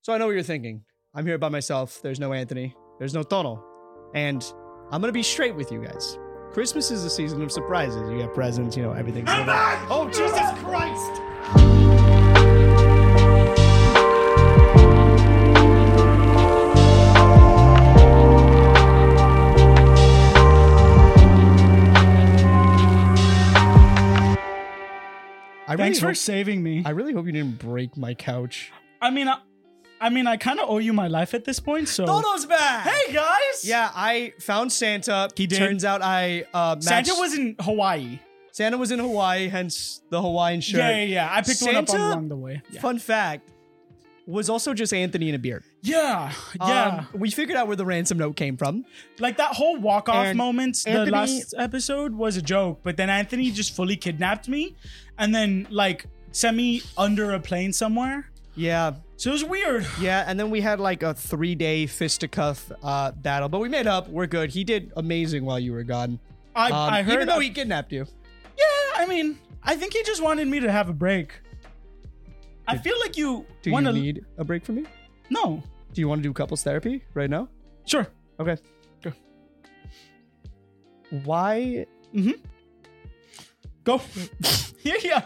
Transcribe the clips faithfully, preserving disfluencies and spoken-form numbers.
So I know what you're thinking. I'm here by myself. There's no Anthony. There's no Tono. And I'm going to be straight with you guys. Christmas is a season of surprises. You get presents, you know, everything's... Oh, Jesus Christ! I really Thanks for hope, saving me. I really hope you didn't break my couch. I mean, I, I mean, I kind of owe you my life at this point. So Tono's back! Hey guys! Yeah, I found Santa. He did. Turns out I uh, matched... Santa was in Hawaii. Santa was in Hawaii, hence the Hawaiian shirt. Yeah, yeah, yeah. I picked one up Santa, along the way. Yeah. Fun fact, was also just Anthony in a beard. Yeah, yeah. Um, we figured out where the ransom note came from. Like that whole walk-off And moment, Anthony- the last episode was a joke, but then Anthony just fully kidnapped me and then like sent me under a plane somewhere. Yeah, So it was weird. yeah, and then we had like a three-day fisticuff uh, battle, but we made up. We're good. He did amazing while you were gone. I, Um, I heard even though a- he kidnapped you. Yeah, I mean, I think he just wanted me to have a break. I feel like you Do want you to... need a break from me? No. Do you want to do couples therapy right now? Sure. Okay. Go. Why? Go. yeah, yeah.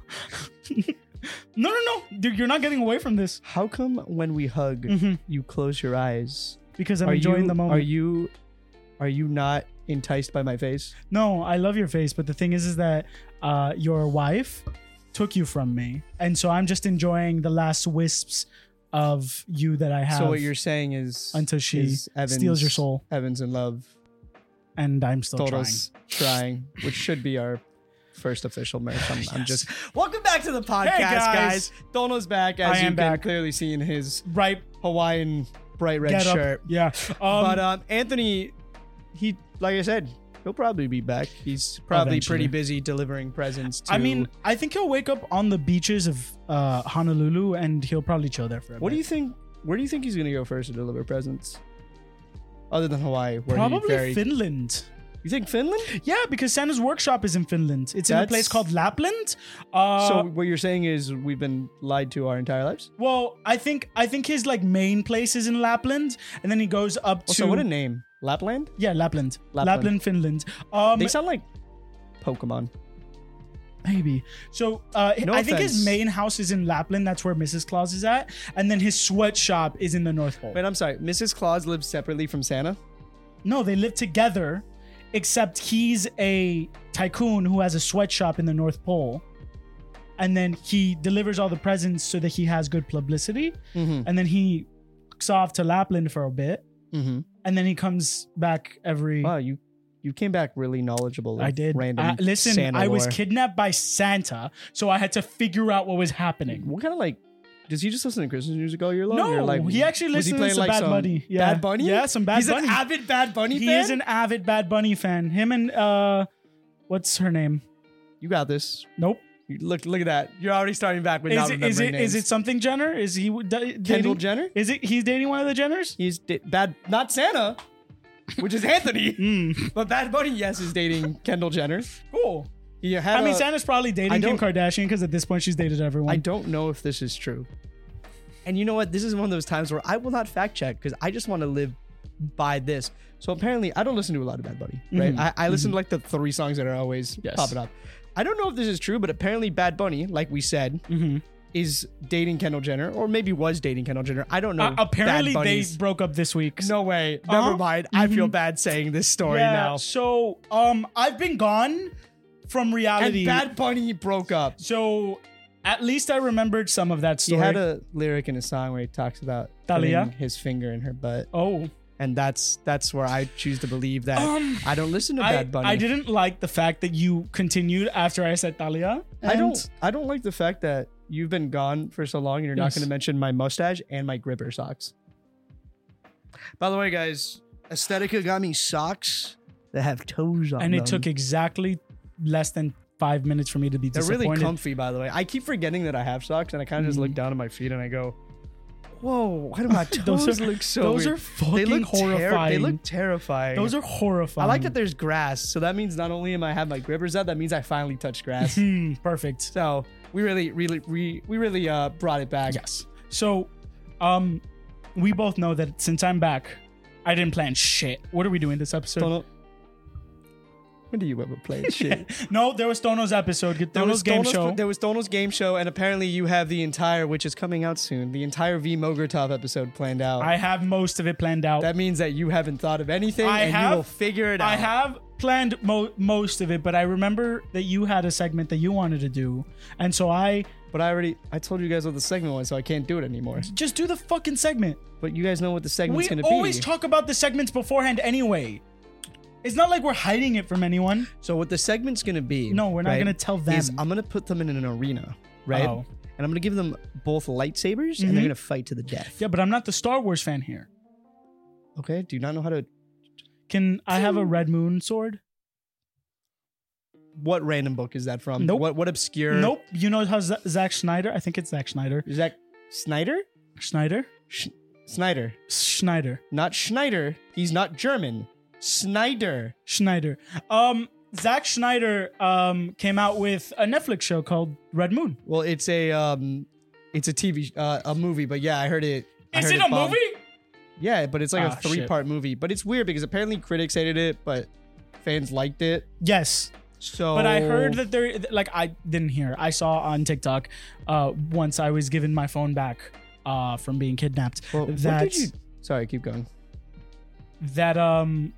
no, no, no. Dude, you're not getting away from this. How come when we hug, Mhm. you close your eyes? Because I'm are enjoying you, the moment. Are you? Are you not enticed by my face? No, I love your face, but the thing is, is that uh, your wife took you from me, and so I'm just enjoying the last wisps of you that I have. So what you're saying is until she is Evans, steals your soul, Evans in love. and I'm still Total's trying, which should be our first official merch. I'm, I'm Yes. just welcome back to the podcast, Hey, guys. guys. Dono's back, as I you am can back. clearly see in his trying. Right, Hawaiian bright red get up. shirt. Yeah, um, but um, Anthony, he like I said, he'll probably be back. He's probably Eventually. pretty busy delivering presents. To, I mean, I think he'll wake up on the beaches of uh, Honolulu, and he'll probably chill there for a what bit. do you think? Where do you think he's gonna go first to deliver presents? Other than Hawaii, where he Probably very, Finland. You think Finland? Yeah, because Santa's workshop is in Finland. It's in a That's- place called Lapland. Uh, so what you're saying is we've been lied to our entire lives. well, I think I think his like main place is in Lapland, and then he goes up to Oh, so what a name, Lapland. yeah, Lapland. Lapland. Lapland, Finland. Um, They sound like Pokemon. maybe. So uh, No I think offense. his main house is in Lapland. That's where Missus Claus is at, and then his sweatshop is in the North Pole. Wait, I'm sorry. Missus Claus lives separately from Santa. No, they live together, except he's a tycoon who has a sweatshop in the North Pole. And then he delivers all the presents so that he has good publicity. Mm-hmm. And then he walks off to Lapland for a bit. Mm-hmm. And then he comes back every... Wow, you you came back really knowledgeable. Of I did. Random Uh, listen, Santa I was lore. kidnapped by Santa, so I had to figure out what was happening. What kind of like? Does he just listen to Christmas music all year long? No, or like, he actually was he listens playing, to like, Bad some Bunny. Yeah. Bad Bunny? Yeah, some Bad He's Bunny. an avid Bad Bunny He fan? is an avid Bad Bunny fan. Him and, uh, what's her name? You got this. Nope. You- Look, look at that. You're already starting back with Is not it, is remembering it, names. is it something Jenner? Is he d- dating? Kendall Jenner? Is it he's dating one of the Jenners? He's da- bad, not Santa, which is Anthony. Mm. But Bad Bunny, yes, is dating Kendall Jenner. Cool. He had I mean, a- Santa's probably I dating Kim don't- Kardashian because at this point she's dated everyone. I don't know if this is true. And you know what? This is one of those times where I will not fact check because I just want to live by this. So apparently, I don't listen to a lot of Bad Bunny, right? Mhm. I, I listen to like the three songs that are always Yes. popping up. I don't know if this is true, but apparently Bad Bunny, like we said, Mm-hmm. is dating Kendall Jenner, or maybe was dating Kendall Jenner. I don't know. Uh, apparently Bad they Bunny's- broke up this week. No way. Uh-huh. Never mind. I feel Mhm. bad saying this story yeah, now. So um, I've been gone from And reality. Bad Bunny broke up. so at least I remembered some of that He story. had a lyric in a song where he talks about Thalia? putting his finger in her butt. oh. And that's that's where I choose to believe that Um, I don't listen to I, Bad Bunny. I didn't like the fact that you continued after I said Talia. I and- don't I don't like the fact that you've been gone for so long and you're not Yes. going to mention my mustache and my gripper socks. By the way, guys, Aesthetica got me socks that have toes on And them. it took exactly less than five minutes for me to be They're disappointed. really comfy, by the way. I keep forgetting that I have socks, and I kind of just look Mhm. down at my feet and I go, "Whoa, why do my toes Those are- look so Those weird?" are fucking They look ter- horrifying. they look terrifying. Those are horrifying. I like that there's grass, so that means not only am I have my grippers out, that means I finally touched grass. Hmm, perfect. So we really, really, we we really uh brought it back. Yes. So, Um, we both know that since I'm back, I didn't plan shit. What are we doing this episode? Tono, when do you ever play shit? No, there was Tono's episode. Get There Tono's was game Tono's, show. There was Tono's game show, and apparently you have the entire, which is coming out soon, the entire V Mogurtov episode planned out. I have most of it planned out. That means that you haven't thought of anything, I and have- you will figure it out. I have planned mo- most of it, but I remember that you had a segment that you wanted to do, and so I But I already, I told you guys what the segment was, so I can't do it anymore. just do the fucking segment. But you guys know what the segment's We going to be. always talk about the segments beforehand anyway. It's not like we're hiding it from anyone. So what the segment's going to be... No, we're not right, gonna tell them. is I'm going to put them in an arena, right? Oh. And I'm going to give them both lightsabers, and Mhm. they're going to fight to the death. Yeah, but I'm not the Star Wars fan here. Okay? Do you not know how to... Can I have a Red Moon sword? What random book is that from? Nope. What what obscure... Nope. You know how Z- Zack Snyder? I think it's Zack Snyder. Is that Snyder? Schneider? Sch- Snyder. Schneider. Not Schneider. He's not German. Snyder. Schneider. Um, Zack Schneider um came out with a Netflix show called Red Moon. Well, it's a um, it's a T V, uh, a movie. But yeah, I heard it. I Is heard it a bombed. movie? Yeah, but it's like Ah, a three-part movie. But it's weird because apparently critics hated it, but fans liked it. Yes. So, But I heard that there, like, I didn't hear. I saw on TikTok, uh, once I was given my phone back, uh, from being kidnapped. Well, what that did you? Sorry, keep going. that um,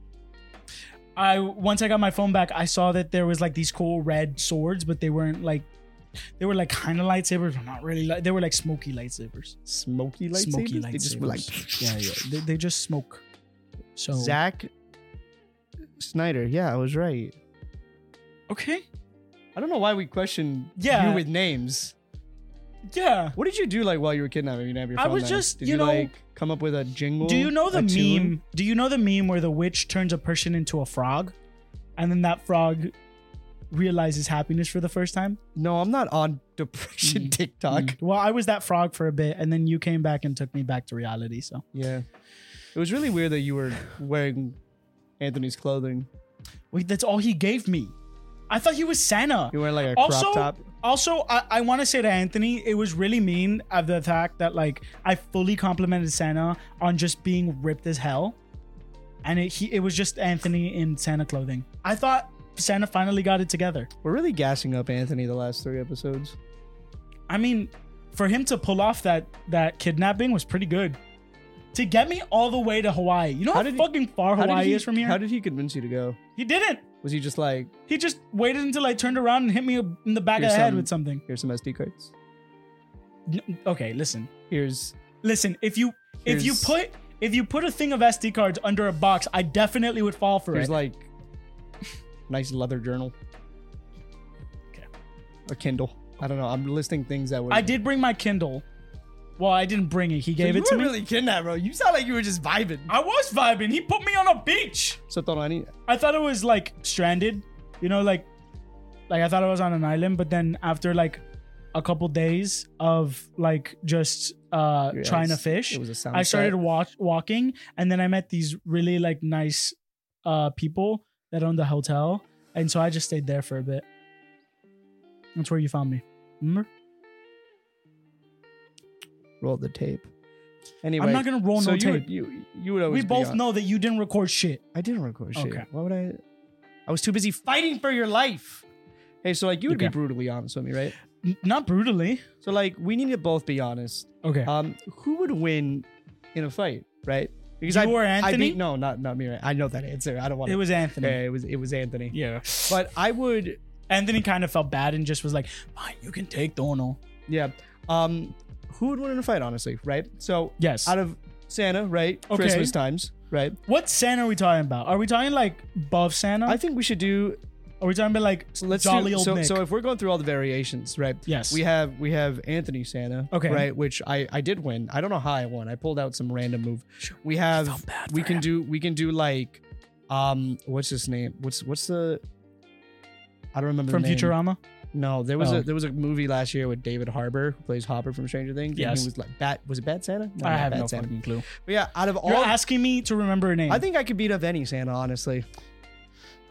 I once I got my phone back, I saw that there was like these cool red swords, but they weren't like, they were like kind of lightsabers, but not really. Like, they were like smoky lightsabers. Smoky lightsabers. Smoky They just were like lightsabers. yeah, yeah. They, they just smoke. So Zack Snyder. Yeah, I was right. okay, I don't know why we question Yeah. you with names. yeah. What did you do like while you were kidnapped? You didn't have your I phone was then? just, did you you, know- like come up with a jingle? Do you know the a tune? meme? Do you know the meme where the witch turns a person into a frog, and then that frog realizes happiness for the first time? No, I'm not on depression Mm. TikTok. Mm. Well, I was that frog for a bit, and then you came back and took me back to reality. So Yeah, it was really weird that you were wearing Anthony's clothing. wait, that's all he gave me. I thought he was Santa. You were wearing like a Also, crop top. also, I, I want to say to Anthony, it was really mean of the fact that like I fully complimented Santa on just being ripped as hell, and it he, it was just Anthony in Santa clothing. I thought Santa finally got it together. We're really gassing up Anthony the last three episodes. I mean, for him to pull off that that kidnapping was pretty good. To get me all the way to Hawaii. You know how, How did he- fucking far How did Hawaii he- is from here? How did he convince you to go? he didn't. Was he just like, He just waited until I turned around and hit me in the back Here's of the head some- with something. here's some S D cards. N- Okay, listen. Here's Listen, if you if you Here's- put if you put a thing of S D cards under a box, I definitely would fall for here's it. like nice leather journal. Okay. A Kindle. I don't know. I'm listing things that were. I did bring my Kindle. Well, I didn't bring it. He So gave you it to were me. really kidnapped, bro. You sound like you were just vibing. I was vibing. He put me on a beach. So Tono, I need. I thought it was like stranded, you know, like like I thought I was on an island, but then after like a couple days of like just uh Yeah, trying to it's- fish, It was a sound. I started set. walk, walking, and then I met these really like nice uh people that owned the hotel, and so I just stayed there for a bit. That's where you found me. Remember? Roll the tape. Anyway, I'm not gonna roll so no you tape. would, you you would always We be both on- know that you didn't record shit. I didn't record shit. Okay. Why would I? I was too busy fighting for your life. Hey, so like you would be Okay. brutally honest with me, right? N- not brutally. So like we need to both be honest. Okay. Um, who would win in a fight, right? Because You I, or I Anthony? beat, no, not not me. Right? I know that answer. I don't want it was Anthony. Yeah, it was it was Anthony. Yeah. But I would, Anthony kind of felt bad and just was like, fine, you can take Dono. yeah. Um, who would win in a fight, honestly, right? So Yes. out of Santa, right? Okay. Christmas times, right? What Santa are we talking about? Are we talking like above Santa? I think we should do. are we talking about like So let's jolly do, old so, Nick? so if we're going through all the variations, right? Yes. We have we have Anthony Santa, Okay. right? Which I I did win. I don't know how I won. I pulled out some random move. Sure. We have felt bad we for can him. do we can do like um what's his name? What's what's the I don't remember From the name. Futurama? No, there was Oh. a there was a movie last year with David Harbour who plays Hopper from Stranger Things. and Yes. he was like Bat. Was it Bad Santa? No, I not have Bad no Santa. fucking clue. But yeah, out of all, You're asking me to remember a name. I think I could beat up any Santa, honestly.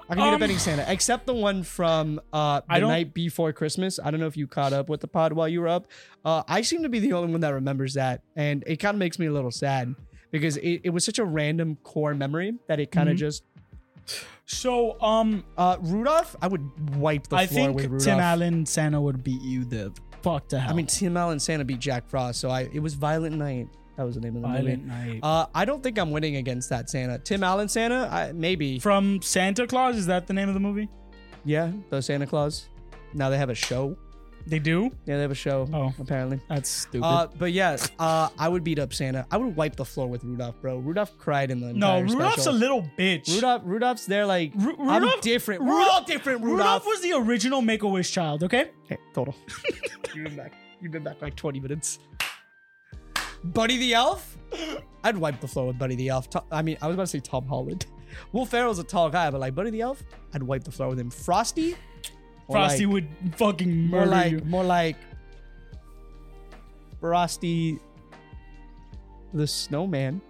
I can beat Um, up any Santa except the one from uh, the I don't- night before Christmas. I don't know if you caught up with the pod while you were up. Uh, I seem to be the only one that remembers that, and it kind of makes me a little sad because it, it was such a random core memory that it kind of Mhm. just. So, um, Uh, Rudolph, I would wipe the I floor think with Rudolph. Tim Allen Santa would beat you the fuck to hell. I mean, Tim Allen Santa beat Jack Frost, so I it was Violent Night. That was the name of the Violent movie. Night. Uh, I don't think I'm winning against that Santa. Tim Allen Santa, I, maybe. From Santa Claus, is that the name of the movie? Yeah, the Santa Claus. Now they have a show. They do? Yeah, they have a show. Oh. Apparently. That's stupid. Uh, but yeah, uh, I would beat up Santa. I would wipe the floor with Rudolph, bro. Rudolph cried in the no, entire Rudolph's special. a little bitch. Rudolph, Rudolph's there like Ru- I'm Rudolph- different. Rudolph- We're all different. Rudolph. Rudolph was the original Make-A-Wish child, okay? Okay, total. You've been back. You've been back like twenty minutes. Buddy the Elf? I'd wipe the floor with Buddy the Elf. To- I mean, I was about to say Tom Holland. Will Ferrell's a tall guy, but like Buddy the Elf, I'd wipe the floor with him. Frosty? More Frosty like- would fucking More murder like, you. more like Frosty the Snowman.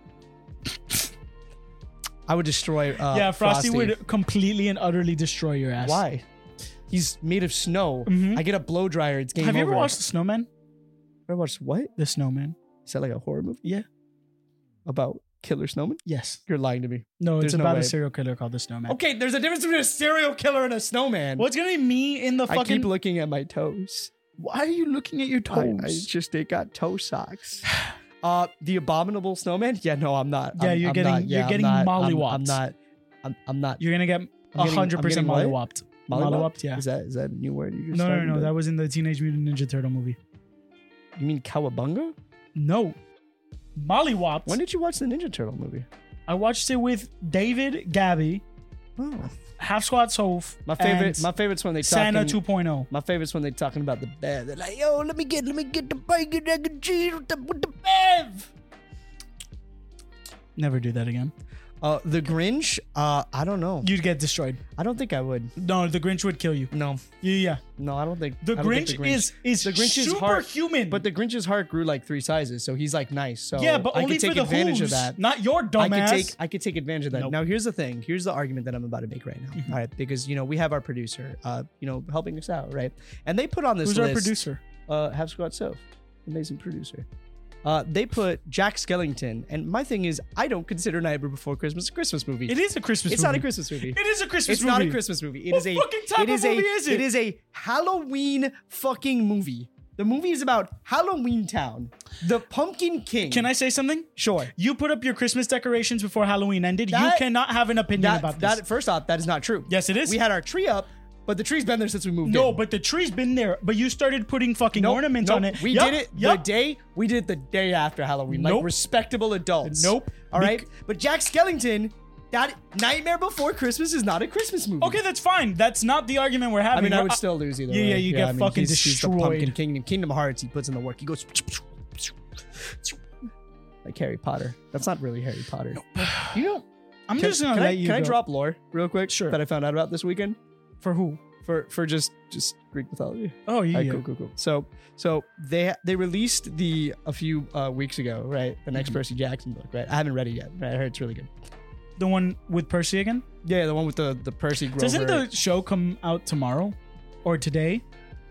I would destroy uh, yeah, Frosty, would completely and utterly destroy your ass. Why? He's made of snow. Mhm. I get a blow dryer. It's game Have you over. ever watched The Snowman? Ever watched what? The Snowman. Is that like a horror movie? Yeah. About killer snowmen? Yes. You're lying to me. No, it's There's no about a way. serial killer called The Snowman. Okay, there's a difference between a serial killer and a snowman. What's gonna be me in the I fucking? keep looking at my toes. Why are you looking at your I, toes? I just they got toe socks. Uh, the abominable snowman? Yeah, no, I'm not. Yeah, I'm, you're I'm getting- not, you're yeah, I'm getting not, I'm- mollywopped. I'm not. I'm, I'm not. You're gonna get I'm a getting- hundred I'm percent getting what? mollywopped. Mollywopped? Mollywopped, yeah. Is that is that a new word you just No, no, started no, to- that was in the Teenage Mutant Ninja Turtle movie. You mean cowabunga? No, mollywopped. When did you watch the Ninja Turtle movie? I watched it with David, Gabby, Oh, Half Squad Soph, my favorite. and My favorite's when they Santa talking, two point oh. My favorite's when they talking about the bear. They're like, "Yo, let me get, let me get the bacon, egg, and cheese with the with the bev." Never do that again. Uh, the Grinch. Uh, I don't know. You'd get destroyed. I don't think I would. No, the Grinch would kill you. No, Yeah, yeah. no, I don't think. The I don't Grinch, think is is The Grinch is superhuman. But the Grinch's heart grew like three sizes, so he's like nice. So yeah, but I only could take for the advantage hooves, of that. not your I dumbass. could take I could take advantage of that. Nope. Now here's the thing. Here's the argument that I'm about to make right now. Mhm. All right, because you know we have our producer, uh, you know, helping us out, right? And they put on this Who's list. our producer? Uh, Half Squad Soph, amazing producer. Uh, they put Jack Skellington, and my thing is, I don't consider Nightmare Before Christmas a Christmas movie. It is a Christmas it's movie. not a Christmas movie. It is a Christmas It's movie. not a Christmas movie. It What is a fucking type it is of a movie is it? it is a Halloween fucking movie. The movie is about Halloween Town. The Pumpkin King. Can I say something? Sure. You put up your Christmas decorations before Halloween ended. you That- cannot have an opinion That, about this. that first off, that is not true. yes, it is. We had our tree up, but the tree's been there since we moved no, in. but the tree's been there. But you started putting fucking Nope, ornaments nope. on it. We Yup, did it yup. the day we did it the day after Halloween, like Nope. respectable adults. Nope. All right. Bec- But Jack Skellington, that Nightmare Before Christmas is not a Christmas movie. Okay, that's fine. That's not the argument we're having. I mean, I We're- would still lose either Yeah, way. yeah, you get fucking he's, he's the destroyed. Pumpkin King. Kingdom Hearts, he puts in the work. He goes like Harry Potter. That's not really Harry Potter. You know, I'm can, just gonna can let I, you Can I go. drop lore real quick? Sure. That I found out about this weekend For who? for for just just Greek mythology. Oh, yeah. Alright, yeah. cool, cool, cool. So, so they they released the a few uh, weeks ago, right? The next Mhm. Percy Jackson book, right? I haven't read it yet. Right? I heard it's really good. The one with Percy again? Yeah, the one with the the Percy Grover. Doesn't the show come out tomorrow? Or today?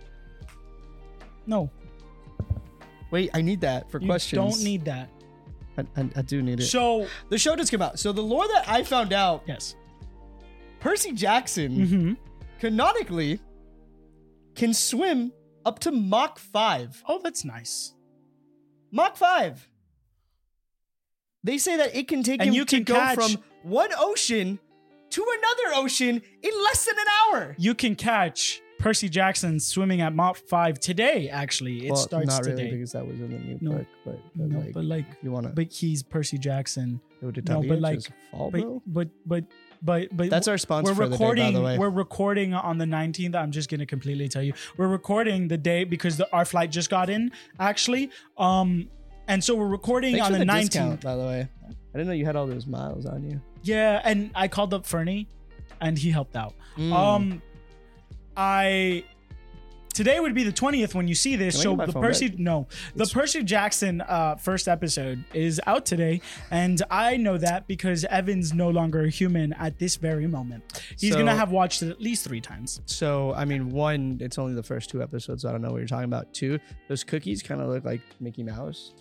No. Wait, I need that for You questions. don't need that. I, I, I do need it. So, The show just came out. So the lore that I found out, yes. Percy Jackson Mm-hmm. canonically can swim up to Mach five. Oh, that's nice. Mach five. They say that it can take And him you to can go catch- from one ocean to another ocean in less than an hour. You can catch Percy Jackson swimming at Mach five today, actually. It well, starts not really today. because that was in the new No. book, but, but No, like, but like, if you want to, but he's Percy Jackson. no, no, but like- fall, But, bro. but, but, but, but, That's our sponsor we're for the day, recording. by the way. We're recording on the nineteenth. I'm just gonna completely tell you, we're recording the day because the, our flight just got in, actually. Um, and so we're recording Thanks on for the the nineteenth. discount, by the way. I didn't know you had all those miles on you. Yeah, and I called up Fernie, and he helped out. Mm. Um, I today would be the twentieth when you see this. Can I So get my the phone Percy, back? no, the It's- Percy Jackson uh, first episode is out today, and I know that because Evan's no longer a human at this very moment. He's So- gonna have watched it at least three times. So, I mean, one, it's only the first two episodes. So I don't know what you're talking about. Two, those cookies kind of look like Mickey Mouse.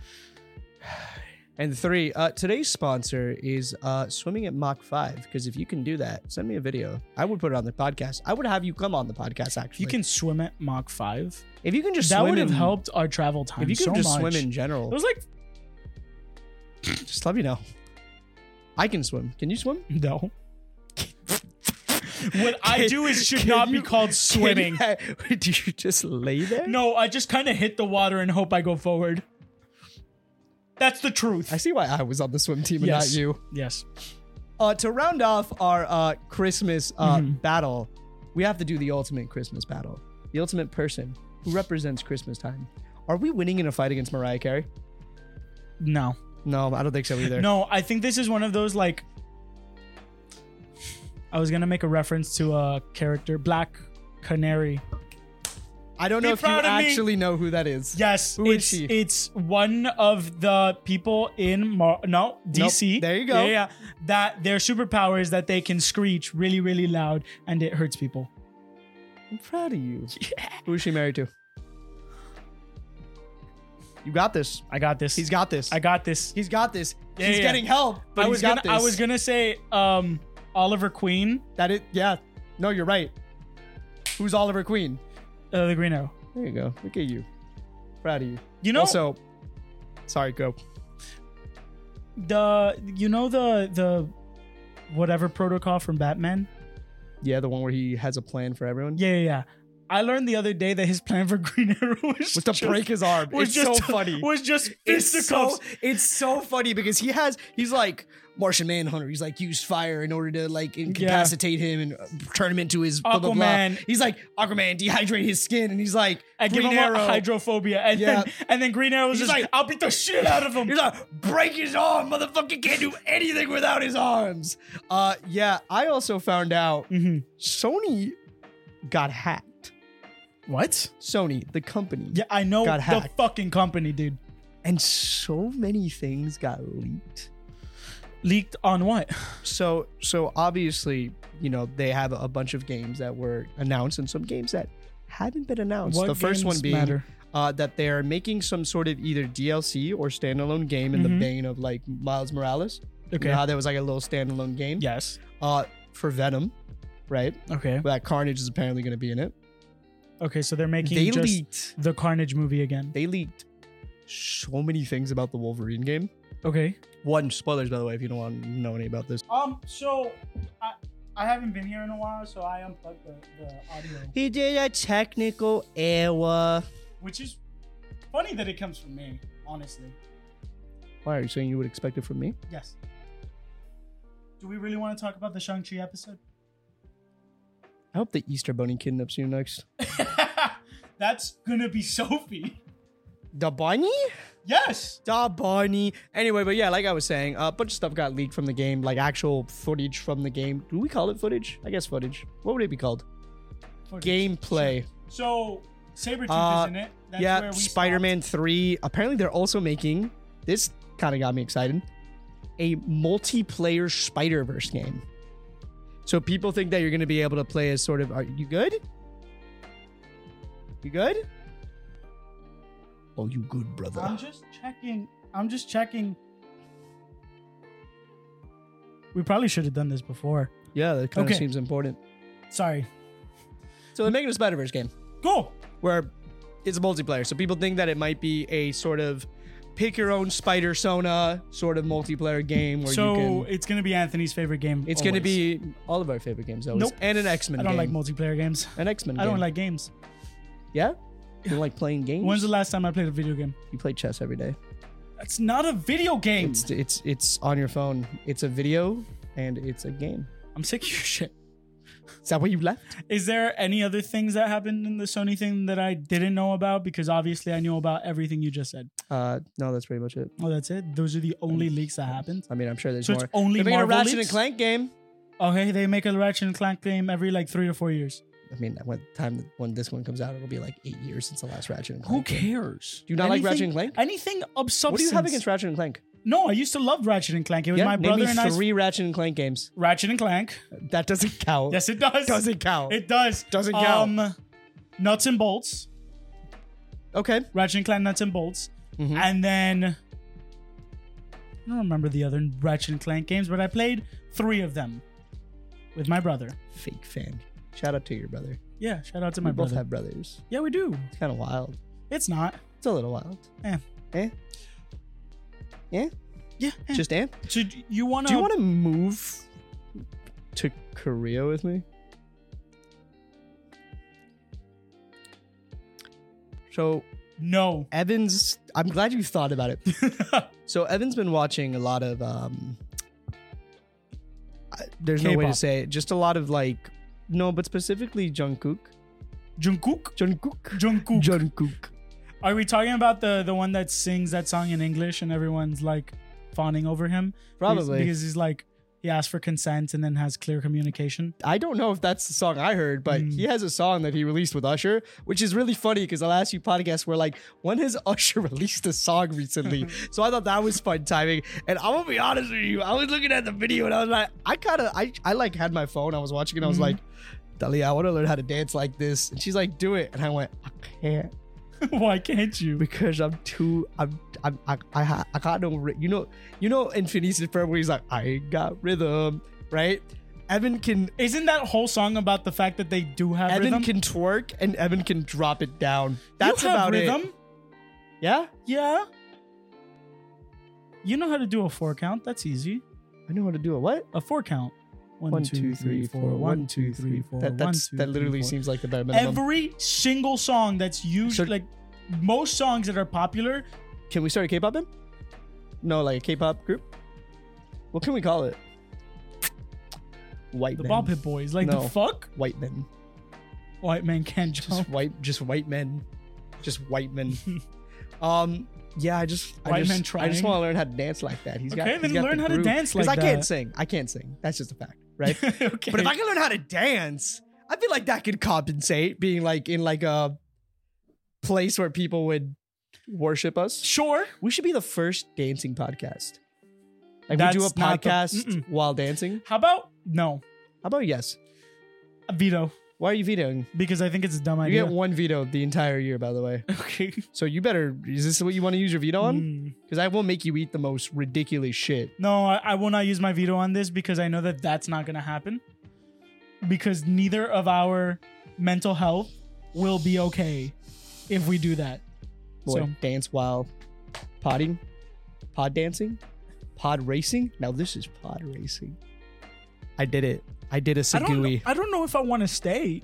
And three, uh, today's sponsor is uh, swimming at Mach five. Because if you can do that, send me a video. I would put it on the podcast. I would have you come on the podcast, actually. You can swim at Mach five. If you can just That swim would have in, helped our travel time If you so can just much. swim in It general, was like just let me know. I can swim. Can you swim? no. What I do is should Can not you- be called swimming. Can you- do you just lay there? No, I just kind of hit the water and hope I go forward. That's the truth. I see why I was on the swim team and Yes. not you. Yes. Uh, to round off our uh, Christmas uh, Mhm. battle, we have to do the ultimate Christmas battle. The ultimate person who represents Christmas time. Are we winning in a fight against Mariah Carey? No. No, I don't think so either. No, I think this is one of those like. I was gonna make a reference to a character, Black Canary. I don't know Be if you proud of me. actually know who that is. Yes, Who is it's, she? It's one of the people in Mar- no D C. Nope, there you go. Yeah, yeah. That their superpower is that they can screech really, really loud, and it hurts people. I'm proud of you. Who is she married to? You got this. I got this. He's got this. I got this. He's got this. Yeah, he's yeah. getting help, but I was he's got gonna. this. I was gonna say um Oliver Queen, That it. Yeah. No, you're right. Who's Oliver Queen? uh, the Green Arrow. There you go. Look at you. Proud of you. You know Also, sorry, go. the you know the the whatever protocol from Batman. Yeah, the one where he has a plan for everyone. Yeah, yeah, yeah. I learned the other day that his plan for Green Arrow was Was to just, break his arm. was It's just so funny. Was just It's so, fisticuffs. it's so funny because he has, he's like Martian Manhunter. He's like used fire in order to like incapacitate him and uh, turn him into his blah, blah, blah. Aquaman. He's like, Aquaman, dehydrate his skin. And he's like, I give Green him Arrow. a hydrophobia, and Yeah. then and then Green Arrow was He's just like- like, "I'll beat the shit out of him." He's like, break his arm. Motherfucker can't do anything without his arms. Uh, yeah, I also found out Mhm. Sony got hacked. What? Sony, the company. Yeah, I know Got the hacked. fucking company, dude. And so many things got leaked. Leaked on what? So, so obviously, you know, they have a bunch of games that were announced and some games that hadn't been announced. What the first one games being matter? uh, that they're making some sort of either D L C or standalone game in Mhm. the vein of like Miles Morales. Okay. You know how there was like a little standalone game? Yes. Uh, for Venom, right? Okay. That Carnage is apparently going to be in it. Okay. So they're making They just leaked. the Carnage movie again. They leaked so many things about the Wolverine game. Okay. One, spoilers by the way, if you don't want to know any about this. Um. So, I I haven't been here in a while, so I unplugged the, the audio, He did a technical error. which is funny that it comes from me. Honestly. Why are you saying you would expect it from me? Yes. Do we really want to talk about the Shang-Chi episode? I hope the Easter Bunny kidnaps you next. That's gonna be Sophie. The bunny? Yes. The bunny. Anyway, but yeah, like I was saying, a bunch of stuff got leaked from the game, like actual footage from the game. Do we call it footage? I guess footage. What would it be called? Gameplay. So Sabretooth Uh, is in it. That's yeah, where we Spider-Man three. Apparently, they're also making, this kind of got me excited, a multiplayer Spider-Verse game. So people think that you're going to be able to play as sort of, are you good? You good? Oh, you good, brother. stopped. I'm just checking. I'm just checking. We probably should have done this before. Yeah, that kind of Okay. seems important. Sorry. So they're making a Spider-Verse game Cool. where it's a multiplayer. So people think that it might be a sort of pick your own Spider-Sona sort of multiplayer game where So you can... it's gonna be Anthony's favorite game. It's going to always. be all of our favorite games always. Nope. And an X-Men I game. don't like multiplayer games. An X-Men I game. don't like games. Yeah? You don't like playing games? When's the last time I played a video game? You play chess every day. That's not a video game. It's it's it's on your phone. It's a video and it's a game. I'm sick of your shit. Is that what you left? Is there any other things that happened in the Sony thing that I didn't know about? Because obviously I know about everything you just said. Uh, no, that's pretty much it. Oh, that's it? Those are the only leaks that happened? I mean, I'm sure there's So more. it's only They're making a Marvel Ratchet leaks? and Clank game. Okay, they make a Ratchet and Clank game every like three or four years. I mean, when the time that when this one comes out, it'll be like eight years since the last Ratchet and Who Clank. game. cares? Do you not like Ratchet and Clank? Anything of substance. What do you have against Ratchet and Clank? No, I used to love Ratchet and Clank. It was Yeah, my name brother me and I. three Ratchet and Clank games. Ratchet and Clank. That doesn't count. Yes, it does. doesn't count. It does. Doesn't count. Um, Nuts and Bolts. Okay. Ratchet and Clank Nuts and Bolts. Mhm. And then I don't remember the other Ratchet and Clank games, but I played three of them with my brother. Fake fan. Shout out to your brother. Yeah, shout out to We my both brother. have brothers. Yeah, we do. It's kind of wild. It's not. It's a little wild. Eh. Eh? Eh? Yeah. eh. Just eh? So you want to? Do you want to move to Korea with me? So No. Evan's. I'm glad you thought about it. So Evan's been watching a lot of. um I- There's no way to K-pop. say it. Just a lot of like. No, but specifically Jungkook. Jungkook. Jungkook. Jungkook. Jungkook. Are we talking about the the one that sings that song in English and everyone's like fawning over him? Probably. because, because he's like he asks for consent and then has clear communication. I don't know if that's the song I heard, but Mm. he has a song that he released with Usher, which is really funny because the last few podcasts were like, when has Usher released a song recently? So I thought that was fun timing. And I'm gonna be honest with you, I was looking at the video and I was like, I kind of, I, I like had my phone, I was watching it, and I was Mhm. like, Dalia, I want to learn how to dance like this. And she's like, do it. And I went, I can't Why can't you? because I'm too, I'm, I'm, I, I, ha- I got no, ri- you know, you know, in Phineas and Ferb where he's like, I ain't got rhythm, right? Evan can Isn't that whole song about the fact that they do have Evan rhythm? can twerk and Evan can drop it down. That's you have about rhythm? it. Yeah? Yeah. You know how to do a four count. That's easy. I know how to do a what? A four count. One, two, three, four. One, two, three, four. That, that's, one, two, that literally three, four. seems like the bare minimum. Every single song that's used, So- like most songs that are popular. Can we start a K-pop band? No, like a K-pop group? What can we call it? White The men. Ball Pit Boys. Like No. the fuck? White men. White man can't Just jump. white, just white men. Just white men. um, yeah, I just, I White just, men I just trying. want to learn how to dance like that. He's got, Okay, he's then got learn the how to groove. dance like I can't that. sing. I can't sing. That's just a fact, right? Okay. But if I can learn how to dance, I feel like that could compensate being like in like a place where people would worship us. Sure. We should be the first dancing podcast. Like we do a That's not the- podcast mm-mm. while dancing. How about no? How about yes? A veto. Why are you vetoing? Because I think it's a dumb You idea. get one veto the entire year, by the way. Okay. So you better. Is this what you want to use your veto on? Mm. Because I will make you eat the most ridiculous shit. No, I, I will not use my veto on this because I know that that's not going to happen. Because neither of our mental health will be okay if we do that. Boy, So dance while podding, pod dancing, pod racing. Now this is pod racing. I did it. I did a I don't, know, Segui. I don't know if I want to stay.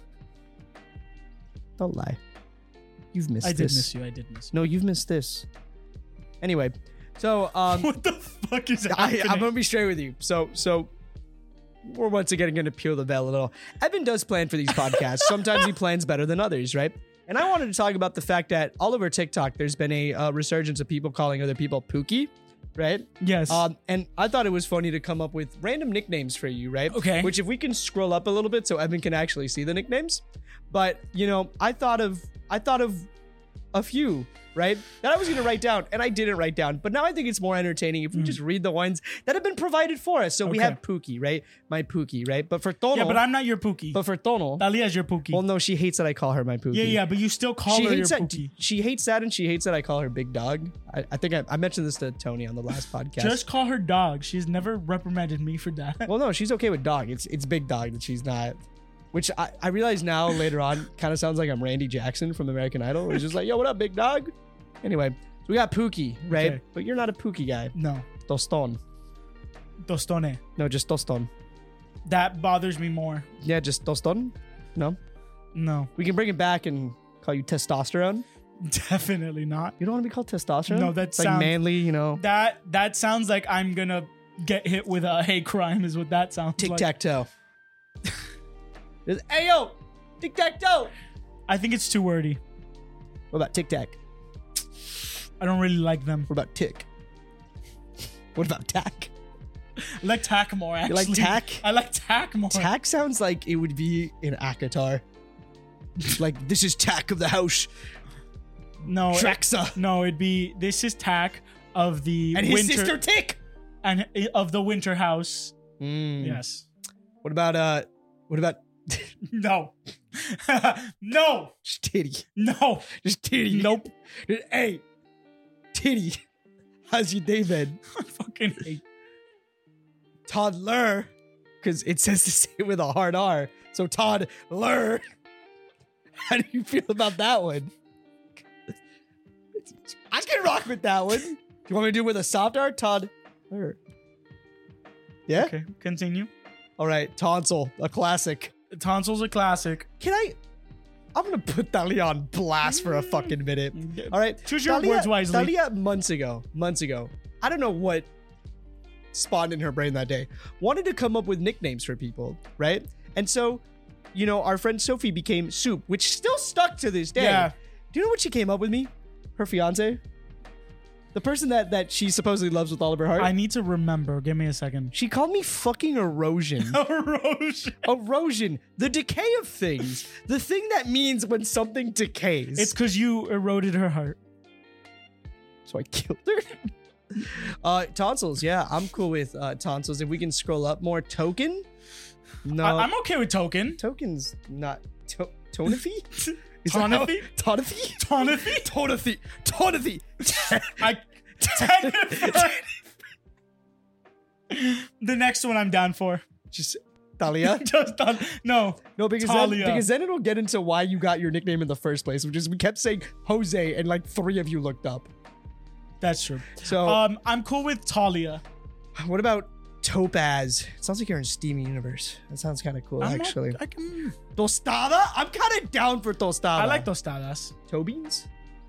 Don't lie. You've missed I did this. miss you. I did miss No, you've missed this. Anyway, so you. um, What the fuck is I, happening? I'm gonna be straight with you. So, so we're once again gonna peel the veil a little. Evan does plan for these podcasts. Sometimes he plans better than others, right? And I wanted to talk about the fact that all over TikTok, there's been a uh, resurgence of people calling other people Pookie, right? yes. Um, and I thought it was funny to come up with random nicknames for you, right? Okay. Which if we can scroll up a little bit so Evan can actually see the nicknames. But, you know, I thought of I thought of a few, right? That I was going to write down and I didn't write down. But now I think it's more entertaining if we just read the ones that have been provided for us. So we Okay. have Pookie, right? My Pookie, right? But for Tono, yeah, but I'm not your Pookie. but for Tono, Dalia's your Pookie. well, no, she hates that I call her my Pookie. yeah, yeah, but you still call She her your hates that. Pookie. She hates that, and she hates that I call her Big Dog. I, I think I, I mentioned this to Tony on the last podcast. Just call her dog. She's never reprimanded me for that. Well, no, she's okay with dog. It's it's Big Dog that she's not. Which I, I realize now later on kind of sounds like I'm Randy Jackson from American Idol. Where he's just like, yo, what up, Big Dog? Anyway, so we got Pookie, right? Okay. But you're not a Pookie guy. No. Toston. Tostone. No, just Toston. That bothers me more. Yeah, just Toston. No. No. We can bring it back and call you testosterone. Definitely not. You don't want to be called testosterone? No, that It's like sounds- manly, you know. That that sounds like I'm gonna get hit with a hate crime is what that sounds Tic like. tac toe. Hey yo, tic tac toe. I think it's too wordy. What about tic tac? I don't really like them. What about tick? What about tack? I like tack more, You actually. like tack? I like tack more. Tack sounds like it would be in Akatar. Like, this is tack of the house. No, it- Traxa. no, it'd be, this is tack of the And his winter, sister Tick. and of the winter house. Mm. Yes. What about, uh, what about No. No. just titty? No. Just titty. Nope. Hey, titty. How's your day been? I fucking hate. Toddler. Because it says to say it with a hard R. So toddler. How do you feel about that one? I can rock with that one. Do you want me to do it with a soft R? Toddler. Yeah? Okay, continue. All right. Tonsil. A classic. Tonsil's a classic. Can I? I'm going to put Thalia on blast for a fucking minute. All right. Choose your words wisely. Thalia months ago, months ago, I don't know what spawned in her brain that day, wanted to come up with nicknames for people, right? And so, you know, our friend Sophie became Soup, which still stuck to this day. Yeah. Do you know what she came up with me? Her fiance? The person that, that she supposedly loves with all of her heart? I need to remember. Give me a second. She called me fucking erosion. Erosion. Erosion. The decay of things. The thing that means when something decays. It's because you eroded her heart. So I killed her. uh, tonsils. Yeah, I'm cool with uh, tonsils. If we can scroll up more. Token? No. I- I'm okay with token. Token's not. To- Tonathy? Is Tonathy? Tonathy? Tonathy? Tonathy. Tonathy. I Tennifer. The next one I'm down for. Just Thalia? Just done. No. No, because then, Talia. because then it'll get into why you got your nickname in the first place, which is we kept saying Jose and like three of you looked up. That's true. So Um, I'm cool with Talia. what about Topaz? It sounds like you're in Steamy Universe. That sounds kind of cool, I'm not- actually. I, can, Tostada? I'm kind of down for Tostada. I like tostadas. Tobeans?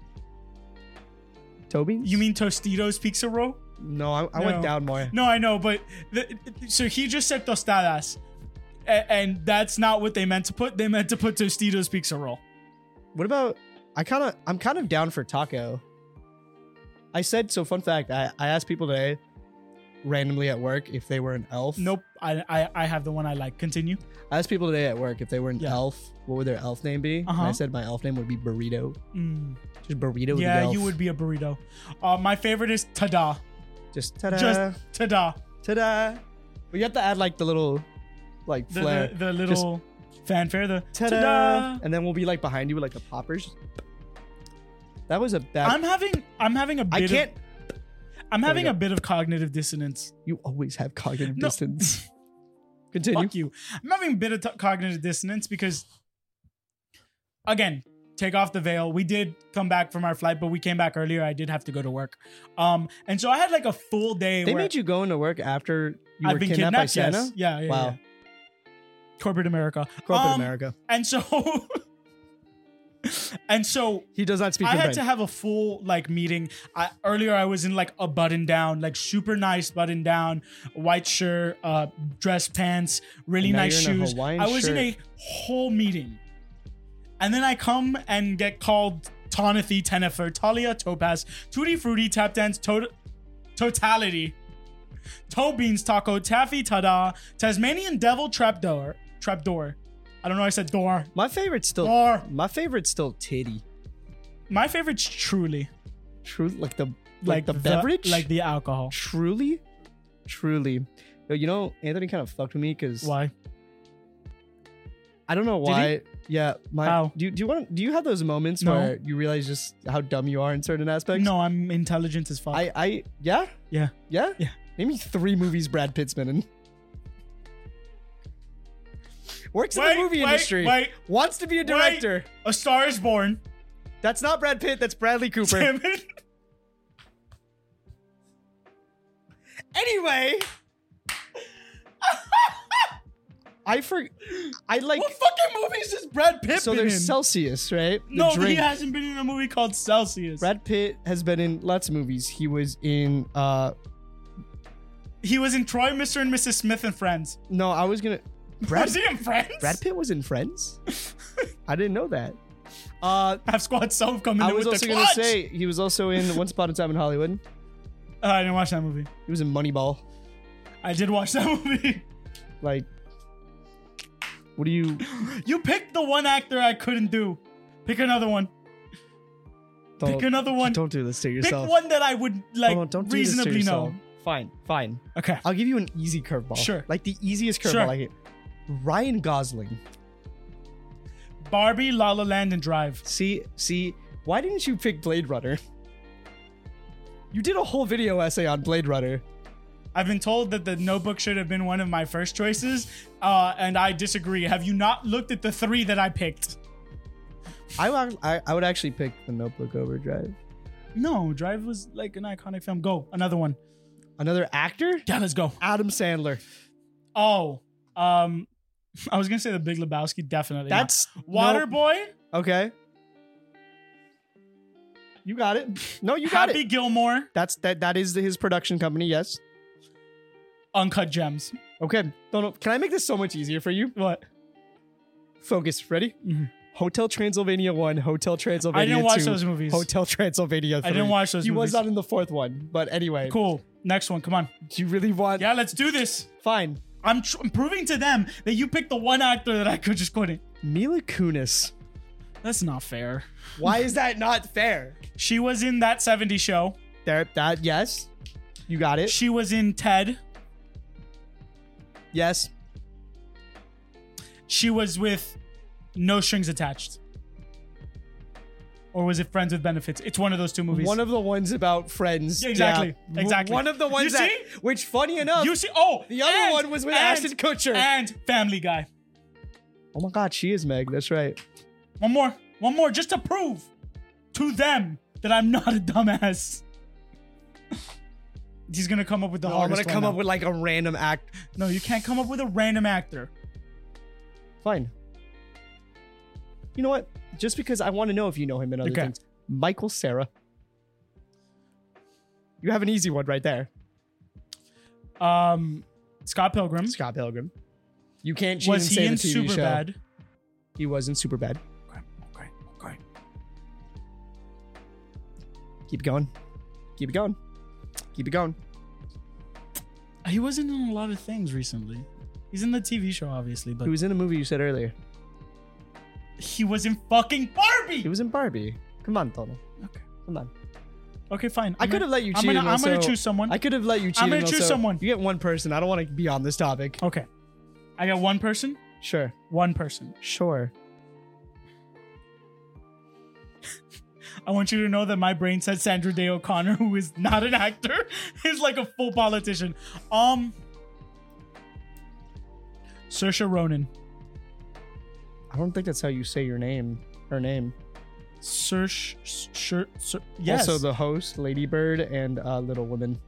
Tobeans? You mean Tostitos pizza roll? No, I, I No. went down more. No, I know, but the, so he just said tostadas, a- and that's not what they meant to put. They meant to put Tostitos pizza roll. What about, I kind of, I'm kind of down for taco. I said, so fun fact, I, I asked people today, randomly at work, if they were an elf. Nope, I I, I have the one I like. Continue. I asked people today at work if they were an Yeah. elf, what would their elf name be? Uh-huh. And I said my elf name would be Burrito. Mm. Just Burrito the Yeah, elf. you would be a burrito. Uh, my favorite is tada. Just ta-da. Just tada. ta-da. But you have to add like the little, like, The, flair. the, the little fanfare. The Ta-da. tada. And then we'll be like behind you with like the poppers. That was a bad. I'm having I'm having a bit I can't. Of, I'm having go. a bit of cognitive dissonance. You always have cognitive No. distance. Continue. Fuck you. I'm having a bit of t- cognitive dissonance because, again, take off the veil. We did come back from our flight, but we came back earlier. I did have to go to work. Um, and so I had like a full day. They where made you go into work after you I've were been kidnapped, kidnapped. by Santa? Yes. Yeah, yeah. Wow. yeah. Corporate America. Corporate Um, America. And so, and so He does not speak I in had brain. to have a full like meeting. I, earlier, I was in like a button down, like super nice button down, white shirt, uh, dress pants, really And now nice you're in a shoes. Hawaiian I was in shirt. a whole meeting, and then I come and get called Tonathy, Tennifer, Talia, Topaz, Tutti Frutti, Tap Dance, to- Totality, Toe Beans, Taco, Taffy, Tada, Tasmanian Devil, Trapdoor, Trapdoor. I don't know. I said door. My favorite's still. Door. My favorite's still titty. My favorite's Truly. True, like the like, the, beverage, like the alcohol. truly, truly. Yo, you know, Anthony kind of fucked with me because Why? I don't know Did he? why. Yeah, my. How? Do you, do you want? Do you have those moments No. where you realize just how dumb you are in certain aspects? No, I'm intelligent as fuck. I. I. Yeah. yeah. Yeah. Yeah. Name me three movies Brad Pitt's been in. Works in Wait, the movie wait, industry. wait. Wants to be a director. A Star is Born. That's not Brad Pitt. That's Bradley Cooper. Damn it. Anyway. I for I like. What fucking movies is Brad Pitt So been there's in? Celsius, right? The no, he drink. hasn't been in a movie called Celsius. Brad Pitt has been in lots of movies. He was in. uh He was in Troy, Mister and Missus Smith and Friends. No, I was gonna. Brad was he in Friends? Brad Pitt was in Friends. I didn't know that. Uh, Have Squad Self coming I in was with also the gonna clutch. say he was also in Once Upon a Time in Hollywood. Uh, I didn't watch that movie. He was in Moneyball. I did watch that movie. Like, what do you? You picked the one actor I couldn't do. Pick another one. Don't, Pick another one. Don't do this to yourself. Pick one that I would like Don't- don't do this to reasonably yourself. know. Fine, fine. Okay. I'll give you an easy curveball. Sure. Like the easiest curveball Sure. I get. Ryan Gosling. Barbie, La La Land, and Drive. See, see, why didn't you pick Blade Runner? You did a whole video essay on Blade Runner. I've been told that The Notebook should have been one of my first choices, uh, and I disagree. Have you not looked at the three that I picked? I, wa- I, I would actually pick The Notebook over Drive. No, Drive was like an iconic film. Go, another one. Another actor? Yeah, let's go. Adam Sandler. Oh, um, I was gonna say The Big Lebowski. Definitely. That's not. no- Waterboy. Okay. You got it. No, you got Happy it. Gilmore. That's that. That is his production company. Yes. Uncut Gems. Okay. Don't know. Can I make this so much easier for you? What? Focus. Ready? Mhm. Hotel Transylvania one. Hotel Transylvania I didn't watch two, those movies. Hotel Transylvania three. I didn't watch those He movies. was not in the fourth one, but anyway. Cool. Next one. Come on. Do you really want? Yeah, let's do this. Fine. I'm, tr- I'm proving to them that you picked the one actor that I could just couldn't. Mila Kunis. That's not fair. Why is that not fair? She was in That seventies Show. There. That. Yes. You got it. She was in Ted. Yes. She was with No Strings Attached. Or was it Friends with Benefits? It's one of those two movies. One of the ones about friends. Yeah, exactly, Yeah. exactly. One of the ones You that, see? which funny enough, You see? Oh, the other and- one was with and- Ashton Kutcher. And Family Guy. Oh my God, she is Meg. That's right. One more. One more just to prove to them that I'm not a dumbass. He's going to come up with the Oh, I'm hardest gonna come one up now. with like a random act. No, you can't come up with a random actor. Fine. You know what? Just because I want to know if you know him and other Okay. things. Michael Cera. You have an easy one right there. Um, Scott Pilgrim. Scott Pilgrim. You can't cheat Was and he say in the T V show. Superbad? He was in Superbad. Okay, okay, okay. Keep it going. Keep it going. Keep it going. He wasn't in a lot of things recently. He's in the T V show, obviously, but He was in a movie you said earlier. he was in fucking Barbie. He was in Barbie. Come on, Tono. Okay. Come on. Okay, fine. I I'm could gonna- have let you I'm cheat. gonna, and I'm gonna also- choose someone. I could have let you cheat. I'm gonna and choose also- someone. You get one person. I don't want to be on this topic. Okay. I got one person. Sure. One person. Sure. I want you to know that my brain said Sandra Day O'Connor, who is not an actor, is like a full politician. Um, Saoirse Ronan. I don't think that's how you say your name. Her name. Saoirse. Sir, Sir, yes. Also the host, Lady Bird, and uh, Little Women.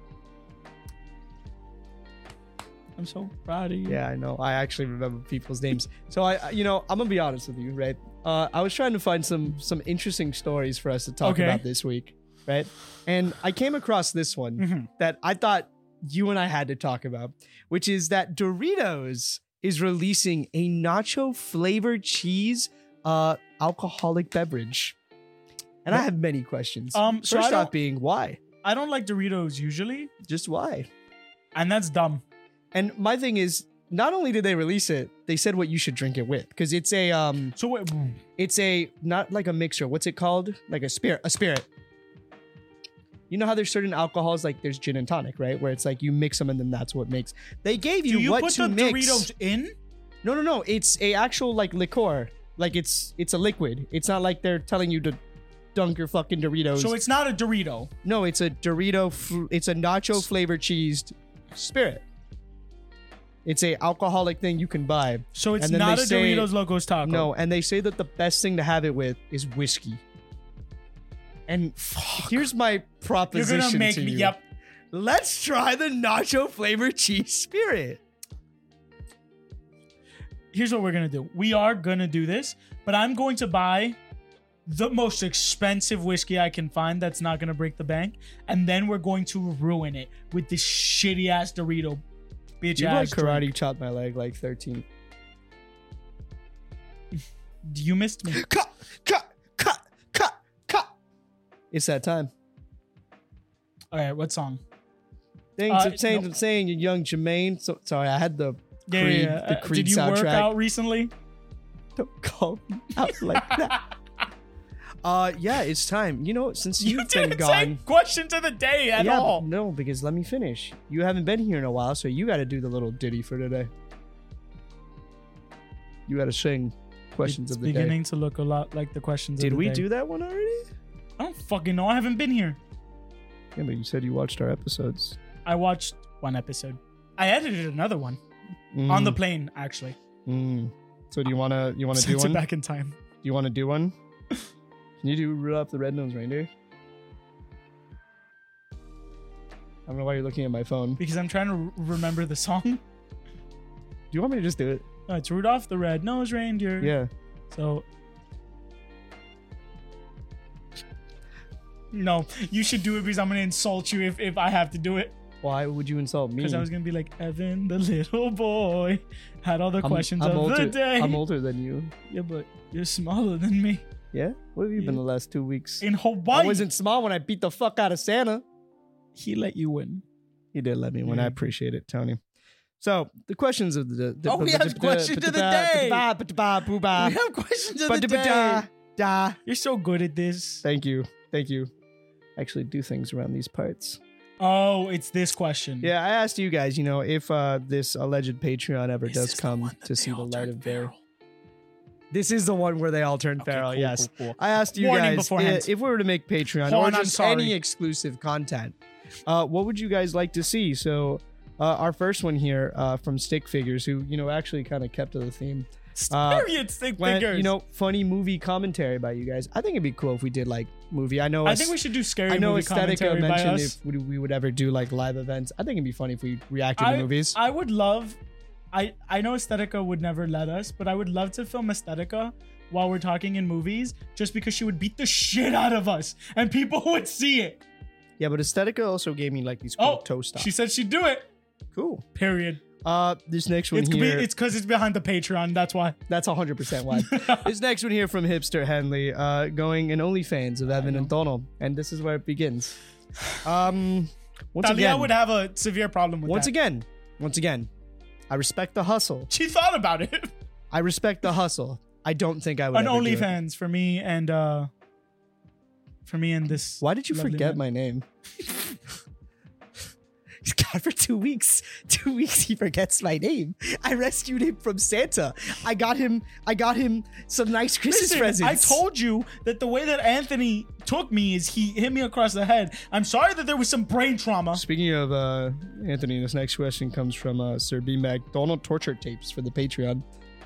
I'm so proud of you. Yeah, I know. I actually remember people's names. So I, I- you know, I'm gonna be honest with you, right? Uh, I was trying to find some some interesting stories for us to talk Okay. about this week, right? And I came across this one Mhm. that I thought you and I had to talk about, which is that Doritos is releasing a nacho flavored cheese uh alcoholic beverage. And I Yeah. have many questions. Um, so I First off don't- being why? I don't like Doritos usually, Just why? and that's dumb. And my thing is, not only did they release it, they said what you should drink it with, because it's a um, So wait, it's a not like a mixer. What's it called? Like a spirit, a spirit. You know how there's certain alcohols, like there's gin and tonic, right? Where it's like you mix them and then that's what makes. They gave you, do you what put to the mix. Doritos in? No, no, no. It's a actual like liqueur. Like it's it's a liquid. It's not like they're telling you to dunk your fucking Doritos. So it's not a Dorito. no, it's a Dorito. Fl- it's a nacho flavored cheesed spirit. It's a alcoholic thing you can buy. So it's And then not they a say- Doritos Locos Taco. No, and they say that the best thing to have it with is whiskey. And here's my You're proposition gonna make to me. you. Yep. Let's try the nacho flavored cheese spirit. Here's what we're gonna do. We are gonna do this, but I'm going to buy the most expensive whiskey I can find that's not gonna break the bank, and then we're going to ruin it with this shitty ass Dorito bitch You like ass. karate drink. chopped my leg like thirteen. You missed me. Cut, cut, cut, cut, cut. It's that time. All right, what song? Thanks Uh, for saying, no. saying you young Jermaine. So sorry, I had the Yeah, Creed, yeah, yeah. the Uh, Creed Did you soundtrack. work out recently? Don't call me out like that. Uh, yeah, it's time. You know, since You you've been didn't gone. say questions of the day at yeah, all. no, because let me finish. You haven't been here in a while, so you got to do the little ditty for today. You got to sing questions It's of the beginning day. to look a lot like the questions Did of the we day. do that one already? I don't fucking know. I haven't been here. Yeah, but you said you watched our episodes. I watched one episode. I edited another one on the plane, actually. Mm. So do you wanna you wanna do Sent it one? Do back in time. you wanna do one? Can you do Rudolph the Red-Nosed Reindeer? I don't know why you're looking at my phone. Do Because I'm trying to r- remember the song. you want me to just do it? No, it's Rudolph the Red-Nosed Reindeer. Yeah. So... No, you should do it because I'm going to insult you if, if I have to do it. Why would you insult me? Because I was going to be like, Evan, the little boy, had all the I'm- questions I'm of older, the day. I'm older than you. Yeah, but you're smaller than me. Yeah? What have you been Yeah. the last two weeks? In Hawaii, I wasn't small when I beat the fuck out of Santa. he let you win. He did let me win. Yeah. I appreciate it, Tony. So the questions of the, the Oh, we have questions of the day. We have questions of the day. Da. You're so good at this. Thank you. Thank you. I actually do things around these parts. Oh, it's this question. Yeah, I asked you guys, you know, if uh, this alleged Patreon ever Is does this the come one that to they see the all light turned of day. feral? This is the one where they all turn Okay, feral, cool, yes. cool, cool. I asked you Warning guys beforehand. i- if we were to make Patreon Juan, or I'm just sorry. any exclusive content, uh, what would you guys like to see? So uh, our first one here uh, from Stick Figures, who, you know, actually kind of kept to the theme. Uh, Period stick When, figures. you know, funny movie commentary by you guys. I think it'd be cool if we did like movie. I know. I us- think we should do scary I know movie Aesthetica commentary by mentioned us. if we, we would ever do like live events. I think it'd be funny if we reacted I, to movies. I would love. I I know Aesthetica would never let us, but I would love to film Aesthetica while we're talking in movies, just because she would beat the shit out of us and people would see it. Yeah, but Aesthetica also gave me like these cool Oh, toe stops. she said she'd do it. Cool. Period. Uh, this next one It's here. be, it's because it's behind the Patreon. That's why. That's one hundred percent why. This next one here from Hipster Henley, uh, going in OnlyFans of Evan and Donald. And this is where it begins. Um, once Talia again, would have a severe problem with once that. again, once again, I respect the hustle. She thought about it. I respect the hustle. I don't think I would On ever do it. OnlyFans for me and uh for me and this. Why did you lovely forget man. my name? He's gone for two weeks. Two weeks he forgets my name. I rescued him from Santa. I got him I got him some nice Christmas Listen, presents. I told you that the way that Anthony took me is he hit me across the head. I'm sorry that there was some brain trauma. Speaking of uh, Anthony, this next question comes from uh, Sir Beanbag. Donald torture tapes for the Patreon.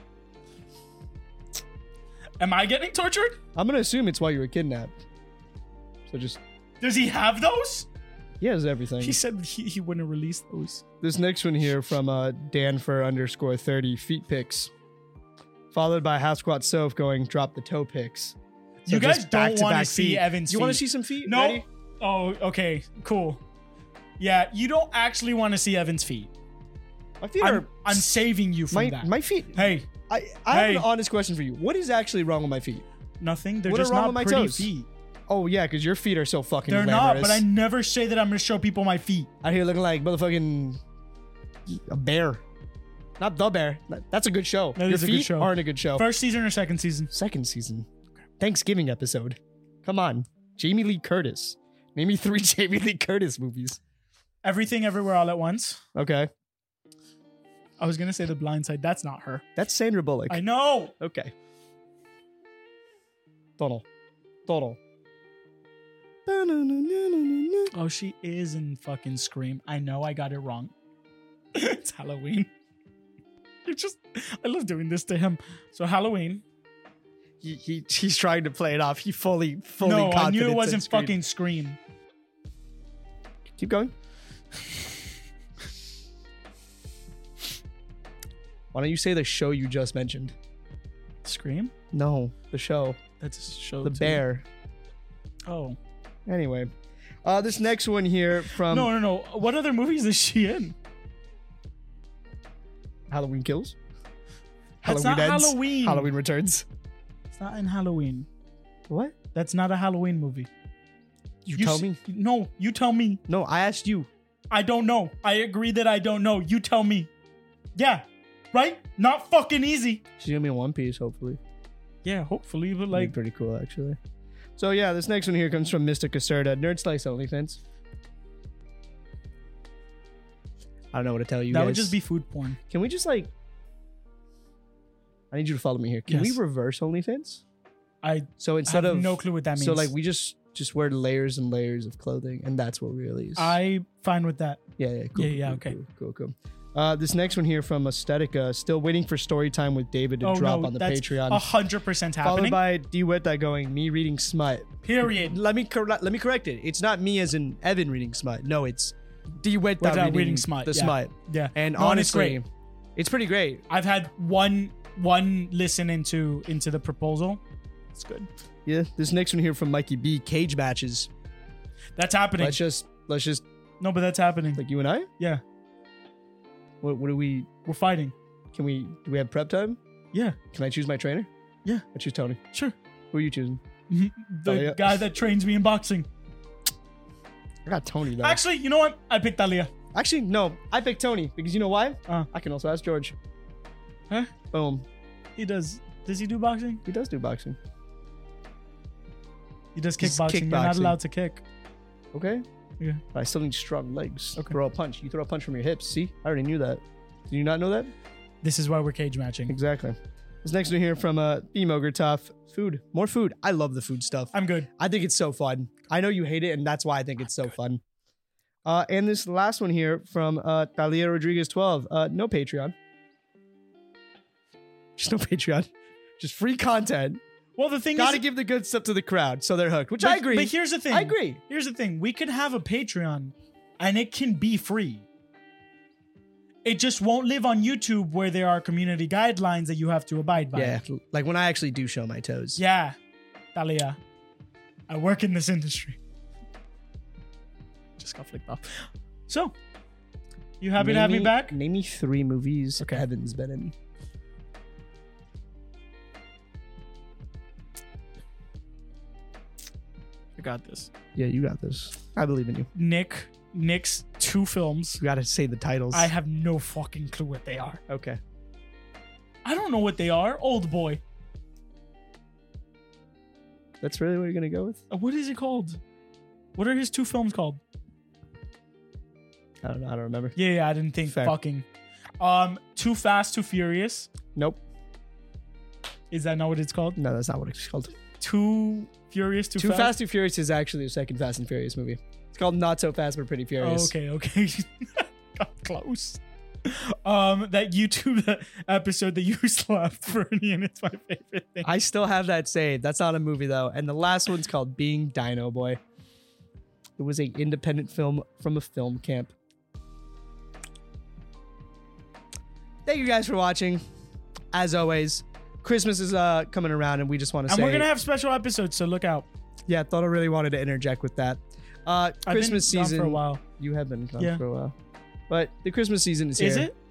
Am I getting tortured? I'm gonna assume it's while you were kidnapped. So just Does he have those? he has everything. He said he, he wouldn't release those. This next one here from uh, Danfer underscore thirty feet pics, followed by Half Squat Soph going drop the toe pics. So You guys just don't back-to-back want to see feet. Evan's You want to feet. see some feet? No. Ready? Oh, okay, cool. Yeah, you don't actually want to see Evan's feet. My feet I'm, are. I'm saving you from my that. my feet. hey, I, I have Hey. an honest question for you. What is actually wrong with my feet? nothing. They're What are just wrong not with my pretty toes? feet. Oh yeah, because your feet are so fucking They're glamorous. not, but I never say that I'm going to show people my feet. Out here looking like motherfucking a bear. Not the bear. That's a good show. That Your is a feet good show. aren't a good show. First season or second season? Second season. Thanksgiving episode. Come on. Jamie Lee Curtis. Name me three Jamie Lee Curtis movies. Everything Everywhere All at Once. Okay. I was going to say The Blind Side. That's not her. That's Sandra Bullock. I know. Okay. Donald. Donald. Oh, she is in fucking Scream. I know I got it wrong. It's Halloween. You're just, I love doing this to him. So Halloween. He, he he's trying to play it off. He fully fully No, I knew confident it in wasn't Scream. fucking Scream. Keep going. Why don't you say the show you just mentioned? Scream? No, the show. That's a show. The too. bear. Oh. Anyway, uh, this next one here from no, no, no. What other movies is she in? Halloween Kills. That's Halloween not Ends. Halloween. Halloween Returns. It's not in Halloween. What? That's not a Halloween movie. You, tell s- me. No, you tell me. No, I asked you. I don't know. I agree that I don't know. You tell me. Yeah. Right? Not fucking easy. She's gonna be in one piece, hopefully. Yeah, hopefully, but Like like, pretty cool, actually. So yeah, this next one here comes from Mister Caserta, Nerd Slice OnlyFans. I don't know what to tell you that guys. would just be food porn. Can we just like? I need you to follow me here. Can Yes. we reverse OnlyFans? I So instead have of no clue what that means. so like we just just wear layers and layers of clothing, and that's what we release. I fine with that. yeah yeah cool, Yeah, yeah, cool, okay. cool cool cool. Uh, this next one here from Aesthetica, still waiting for story time with David to Oh drop no, on the that's Patreon. a hundred percent Followed happening. by DeWitt going, me reading smut. Period. Let me cor- let me correct it. It's not me as in Evan reading smut. No, it's DeWitt Without reading, reading smut, The yeah. smut. Yeah, And No, and it's honestly, great. it's pretty great. I've had one one listen into into the proposal. It's good. Yeah. This next one here from Mikey B, cage matches. That's happening. Let's just let's just No, but that's happening. like you and I. Yeah, What what do we? we're fighting. Can we? Do we have prep time? Yeah, Can I choose my trainer? Yeah. I choose Tony. sure. Who are you choosing? the Oh, yeah. guy that trains me in boxing. I got Tony though. Actually, you know what? I picked Talia. Actually, no. I picked Tony because you know why? Uh. I can also ask George. Huh? Boom. He does. Does he do boxing? He does do boxing. He does He's kickboxing. You're not kickboxing. allowed to kick. Okay. Yeah. But I still need strong legs. Okay. Throw a punch. You throw a punch from your hips. See? I already knew that. Did you not know that? This is why we're cage matching. Exactly. This next one here from uh, B Mogurtoff. Food. More food. I love the food stuff. I'm good. I think it's so fun. I know you hate it, and that's why I think it's so fun. Uh, and this last one here from uh, Thalia Rodriguez twelve. Uh, no Patreon. Just no Patreon. Just free content. Well, the thing Gotta is, give the good stuff to the crowd, so they're hooked. Which but, I agree. But here's the thing. I agree. Here's the thing. We could have a Patreon, and it can be free. It just won't live on YouTube where there are community guidelines that you have to abide by. Yeah, like when I actually do show my toes. Yeah. Talia. I work in this industry. Just got flicked off. So, you happy Name to have me me- back? Name me three movies Okay. Evan's been in. I got this. Yeah, you got this. I believe in you. Nick, Nick's two films. You gotta say the titles. I have no fucking clue what they are. okay. I don't know what they are. Old Boy. That's really what you're gonna go with? Uh, What is it called? What are his two films called? I don't know. I don't remember. Yeah, yeah, I didn't think Fair. fucking. Um, Too Fast, Too Furious. Nope. Is that not what it's called? No, that's not what it's called. Too Furious, Too, Too Fast. Fast, Too Furious is actually the second Fast and Furious movie. It's called Not So Fast but Pretty Oh, Furious. okay, okay. Got close. Um, that YouTube episode that you slapped Bernie, and it's my favorite thing. I still have that saved. That's not a movie though. And the last one's called Being Dino Boy. It was an independent film from a film camp. Thank you guys for watching. As always, Christmas is uh coming around, and we just want to And say, we're gonna have special episodes, so look out. yeah, thought I really wanted to interject with that. Uh, I've Christmas been gone season for a while. You have been gone Yeah. for a while, but the Christmas season is here. Is it?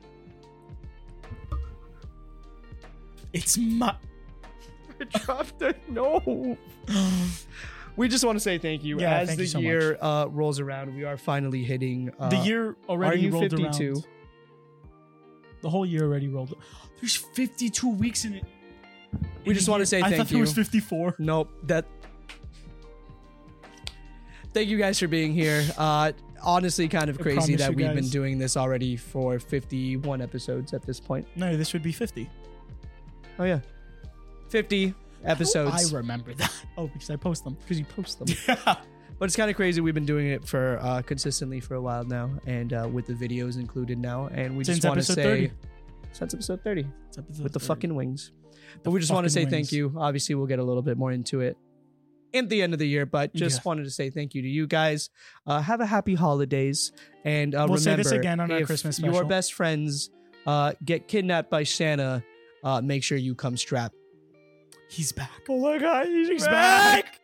It's my. I dropped it. No. We just want to say thank you. Yeah, As thank the you so year uh, rolls around, we are finally hitting uh, The year already are you rolled fifty-two? around. The whole year already rolled. There's fifty-two weeks in it. We In just a want to year. say I thank thought you. there was fifty-four. Nope. That. Thank you guys for being here. Uh, honestly, kind of I crazy promise that you we've been guys. doing this already for fifty-one episodes at this point. No, this would be fifty. Oh yeah, fifty episodes. I remember that. Oh, because I post them. Because you post them. Yeah. But it's kind of crazy. We've been doing it for uh, consistently for a while now, and uh, with the videos included now. And we Since just want to episode say, thirty. since episode thirty, It's episode with the thirty. fucking wings. But we just want to say fucking thank wings. you. Obviously, we'll get a little bit more into it at the end of the year, but just Yeah. wanted to say thank you to you guys. Uh, have a happy holidays, and uh, We'll say remember, this again on our if Christmas your special. best friends uh, get kidnapped by Santa, uh, make sure you come strapped. He's back. Oh my God, He's back.